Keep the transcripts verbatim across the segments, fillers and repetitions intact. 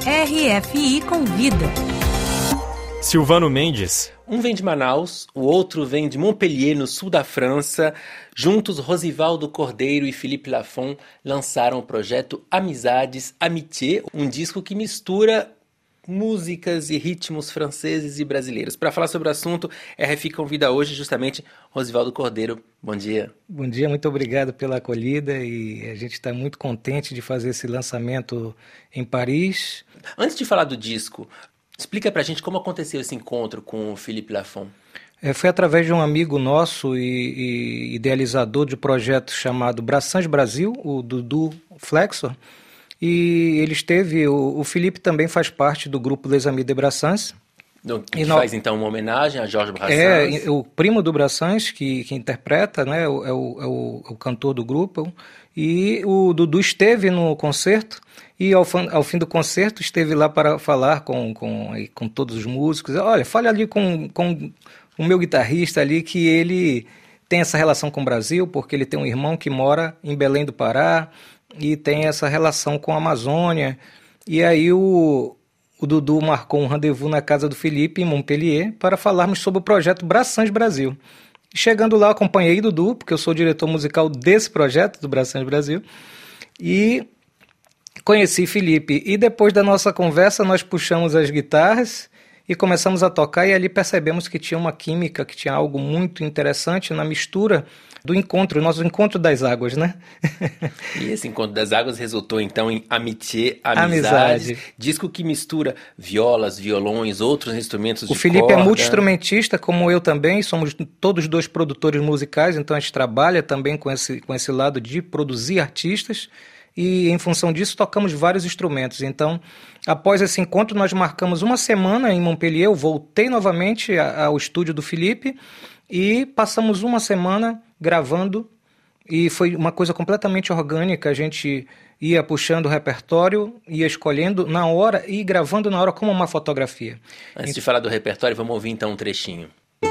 R F I Convida. Silvano Mendes. Um vem de Manaus, o outro vem de Montpellier, no sul da França. Juntos, Rosivaldo Cordeiro e Philippe Lafon lançaram o projeto Amizades, Amitié, um disco que mistura músicas e ritmos franceses e brasileiros. Para falar sobre o assunto, R F I convida hoje justamente Rosivaldo Cordeiro. Bom dia. Bom dia, muito obrigado pela acolhida e a gente está muito contente de fazer esse lançamento em Paris. Antes de falar do disco, explica pra gente como aconteceu esse encontro com o Philippe Lafon. É, foi através de um amigo nosso e, e idealizador de um projeto chamado Brassens Brasil, o Dudu Flexor. E ele esteve, o, o Philippe também faz parte do grupo Les Amis de Brassens. Que no... faz então uma homenagem a Georges Brassens. É, o primo do Brassens que, que interpreta, né, é, o, é, o, é o cantor do grupo. E o Dudu esteve no concerto e ao, ao fim do concerto esteve lá para falar com, com, com todos os músicos. Olha, fale ali com, com o meu guitarrista ali que ele tem essa relação com o Brasil, porque ele tem um irmão que mora em Belém do Pará e tem essa relação com a Amazônia. E aí o, o Dudu marcou um rendezvous na casa do Philippe, em Montpellier, para falarmos sobre o projeto Brassens Brasil. Chegando lá, acompanhei Dudu, porque eu sou o diretor musical desse projeto, do Brassens Brasil, e conheci Philippe. E depois da nossa conversa, nós puxamos as guitarras e começamos a tocar, e ali percebemos que tinha uma química, que tinha algo muito interessante na mistura do encontro, nosso encontro das águas, né? E esse encontro das águas resultou então em Amitié, Amizades, Amizade. Disco que mistura violas, violões, outros instrumentos de corda. O Philippe corda. É multi-instrumentista, como eu também, somos todos dois produtores musicais, então a gente trabalha também com esse, com esse lado de produzir artistas, e em função disso tocamos vários instrumentos. Então, após esse encontro, nós marcamos uma semana em Montpellier, eu voltei novamente ao estúdio do Philippe, e passamos uma semana gravando, e foi uma coisa completamente orgânica. A gente ia puxando o repertório, ia escolhendo na hora e gravando na hora como uma fotografia. Antes de falar do repertório, vamos ouvir então um trechinho.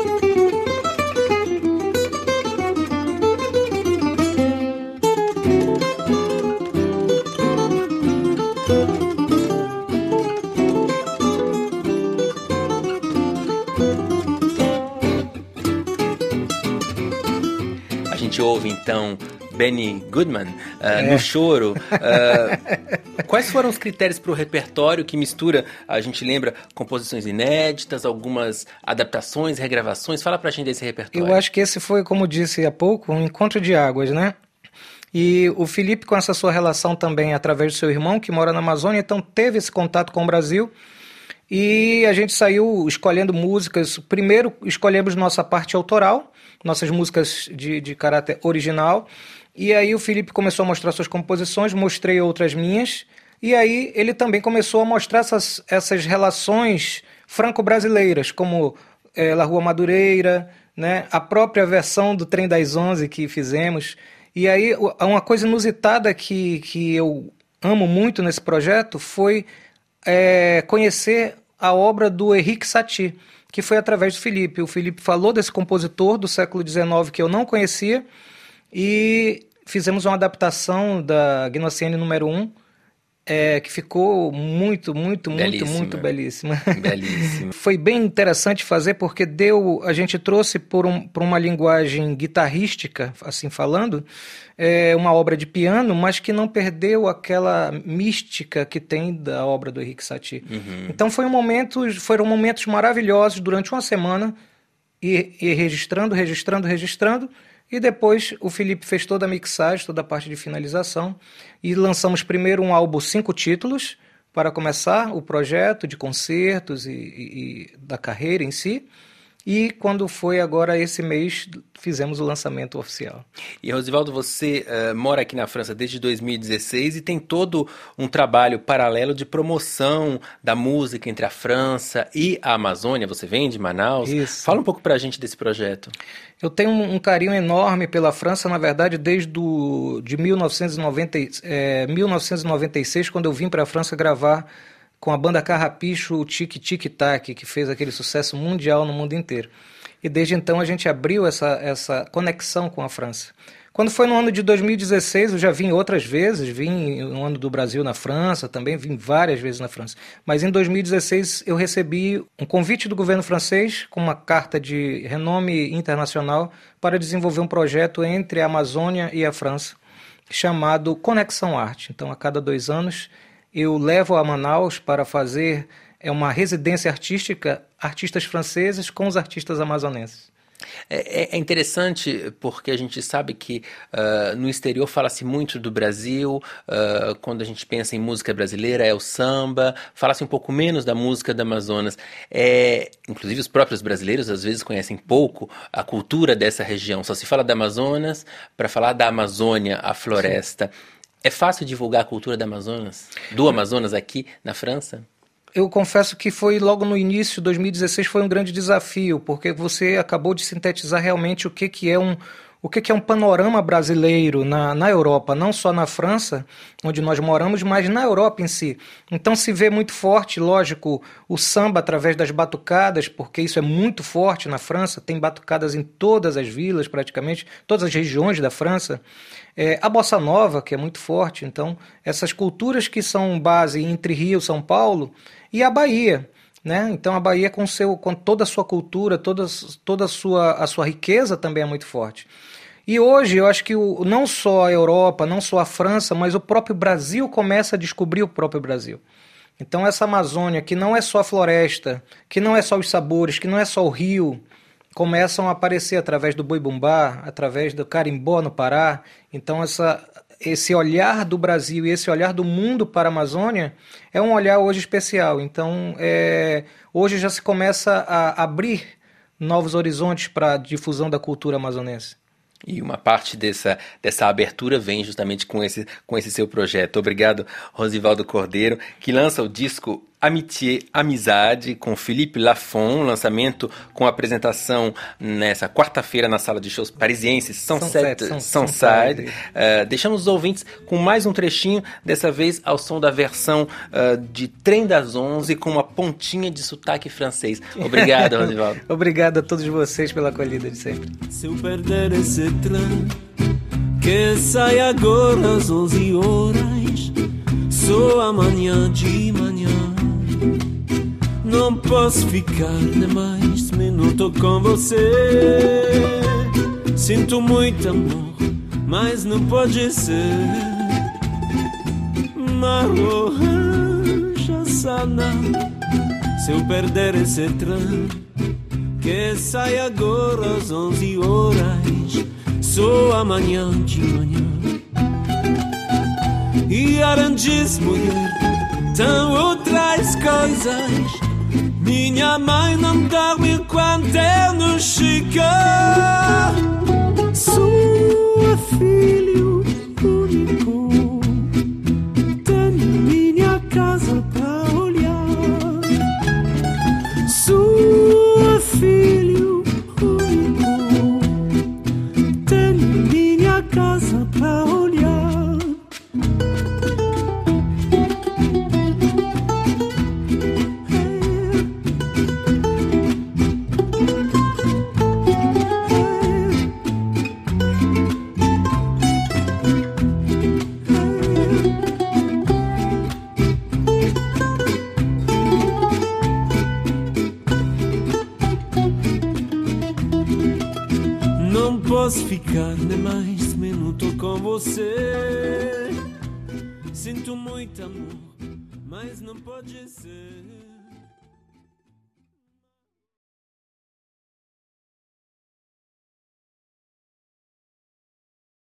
A gente ouve então Benny Goodman uh, é. no choro. Uh, quais foram os critérios para o repertório que mistura, a gente lembra, composições inéditas, algumas adaptações, regravações? Fala pra gente desse repertório. Eu acho que esse foi, como disse há pouco, um encontro de águas, né? E o Philippe, com essa sua relação também através do seu irmão, que mora na Amazônia, então teve esse contato com o Brasil. E a gente saiu escolhendo músicas. Primeiro escolhemos nossa parte autoral, nossas músicas de, de caráter original. E aí o Philippe começou a mostrar suas composições, mostrei outras minhas. E aí ele também começou a mostrar essas, essas relações franco-brasileiras, como é, La Rua Madureira, né? A própria versão do Trem das Onze que fizemos. E aí uma coisa inusitada que, que eu amo muito nesse projeto foi é, conhecer a obra do Henrique Satie, que foi através do Philippe. O Philippe falou desse compositor do século dezenove que eu não conhecia e fizemos uma adaptação da Gnosiene número um, é, que ficou muito, muito, belíssima. muito, muito belíssima. Belíssima. Foi bem interessante fazer porque deu, a gente trouxe por, um, por uma linguagem guitarrística, assim falando, é, uma obra de piano, mas que não perdeu aquela mística que tem da obra do Henrique Satie. Uhum. Então foi um momento, foram momentos maravilhosos durante uma semana, e, e registrando, registrando, registrando, e depois o Philippe fez toda a mixagem, toda a parte de finalização, e lançamos primeiro um álbum cinco títulos para começar o projeto de concertos e, e, e da carreira em si. E quando foi agora esse mês, fizemos o lançamento oficial. E Rosivaldo, você uh, mora aqui na França desde dois mil e dezesseis e tem todo um trabalho paralelo de promoção da música entre a França e a Amazônia. Você vem de Manaus. Isso. Fala um pouco pra gente desse projeto. Eu tenho um, um carinho enorme pela França, na verdade, desde do, de mil novecentos e noventa, é, mil novecentos e noventa e seis, quando eu vim para a França gravar com a banda Carrapicho, o Tic Tic Tac, que fez aquele sucesso mundial no mundo inteiro. E desde então a gente abriu essa, essa conexão com a França. Quando foi no ano de dois mil e dezesseis, eu já vim outras vezes, vim no ano do Brasil na França, também vim várias vezes na França. Mas em dois mil e dezesseis eu recebi um convite do governo francês com uma carta de renome internacional para desenvolver um projeto entre a Amazônia e a França, chamado Conexão Arte. Então, a cada dois anos, eu levo a Manaus para fazer uma residência artística, artistas franceses com os artistas amazonenses. É, é interessante porque a gente sabe que uh, no exterior fala-se muito do Brasil, uh, quando a gente pensa em música brasileira é o samba, fala-se um pouco menos da música do Amazonas. É, inclusive os próprios brasileiros às vezes conhecem pouco a cultura dessa região, só se fala do Amazonas para falar da Amazônia, a floresta. Sim. É fácil divulgar a cultura do Amazonas, do Amazonas aqui na França? Eu confesso que foi logo no início, dois mil e dezesseis, foi um grande desafio, porque você acabou de sintetizar realmente o que, que é um, o que, que é um panorama brasileiro na, na Europa, não só na França, onde nós moramos, mas na Europa em si. Então se vê muito forte, lógico, o samba através das batucadas, porque isso é muito forte na França, tem batucadas em todas as vilas praticamente, todas as regiões da França. É, a bossa nova, que é muito forte, então essas culturas que são base entre Rio e São Paulo e a Bahia, né? Então a Bahia com, seu, com toda a sua cultura, toda, toda a, sua, a sua riqueza também é muito forte. E hoje eu acho que o, não só a Europa, não só a França, mas o próprio Brasil começa a descobrir o próprio Brasil. Então essa Amazônia, que não é só a floresta, que não é só os sabores, que não é só o rio, começam a aparecer através do boi-bumbá, através do carimbó no Pará. Então essa, esse olhar do Brasil e esse olhar do mundo para a Amazônia é um olhar hoje especial. Então é, hoje já se começa a abrir novos horizontes para a difusão da cultura amazonense. E uma parte dessa, dessa abertura vem justamente com esse, com esse seu projeto. Obrigado, Rosivaldo Cordeiro, que lança o disco Amitié, Amizade, com Philippe Lafon, lançamento com apresentação nessa quarta-feira na sala de shows parisienses Sunset, Sunset, Sunside. Uh, deixamos os ouvintes com mais um trechinho, dessa vez ao som da versão uh, de Trem das Onze, com uma pontinha de sotaque francês. Obrigado, Rosivaldo. Obrigado a todos vocês pela acolhida de sempre. Se eu perder esse trem que sai agora às onze horas, só amanhã de manhã, não posso ficar nem mais minuto com você. Sinto muito amor, mas não pode ser. Marroja sana, se eu perder esse trem que sai agora às onze horas, só amanhã de manhã. E aranjes, mulher, tão outras coisas. Minha mãe não dorme enquanto eu não chegar. Sua filho único, tenho minha casa pra olhar. Sua filho único, tenho minha casa pra olhar. Não posso ficar nem mais minuto com você. Sinto muito amor, mas não pode ser.